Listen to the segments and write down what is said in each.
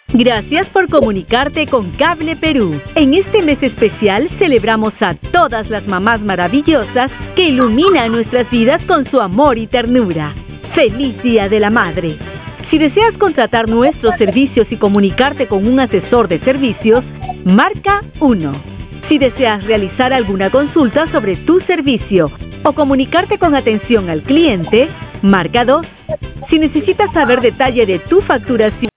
Gracias por comunicarte con Cable Perú. En este mes especial celebramos a todas las mamás maravillosas que iluminan nuestras vidas con su amor y ternura. ¡Feliz Día de la Madre! Si deseas contratar nuestros servicios y comunicarte con un asesor de servicios, marca 1. Si deseas realizar alguna consulta sobre tu servicio o comunicarte con atención al cliente, marca 2. Si necesitas saber detalle de tu facturación,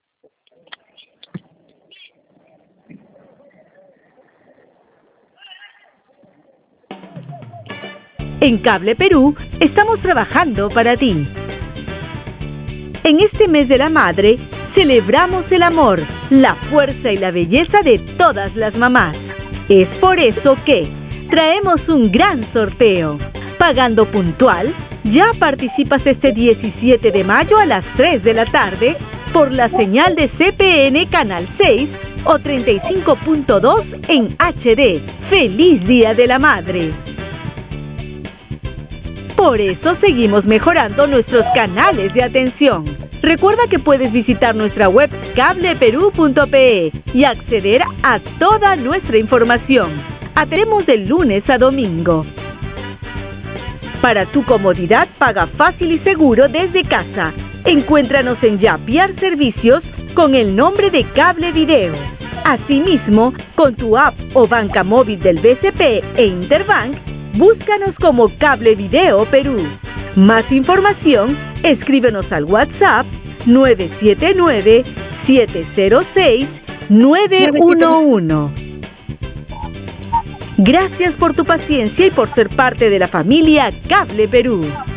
en Cable Perú estamos trabajando para ti. En este mes de la madre, celebramos el amor, la fuerza y la belleza de todas las mamás. Es por eso que traemos un gran sorteo. Pagando puntual, ya participas este 17 de mayo a las 3 de la tarde por la señal de CPN Canal 6 o 35.2 en HD. ¡Feliz Día de la Madre! Por eso seguimos mejorando nuestros canales de atención. Recuerda que puedes visitar nuestra web cableperu.pe y acceder a toda nuestra información. Atendemos de lunes a domingo. Para tu comodidad, paga fácil y seguro desde casa. Encuéntranos en Yapiar Servicios con el nombre de Cable Video. Asimismo, con tu app o banca móvil del BCP e Interbank, búscanos como Cable Video Perú. Más información, escríbenos al WhatsApp 979-706-911. Gracias por tu paciencia y por ser parte de la familia Cable Perú.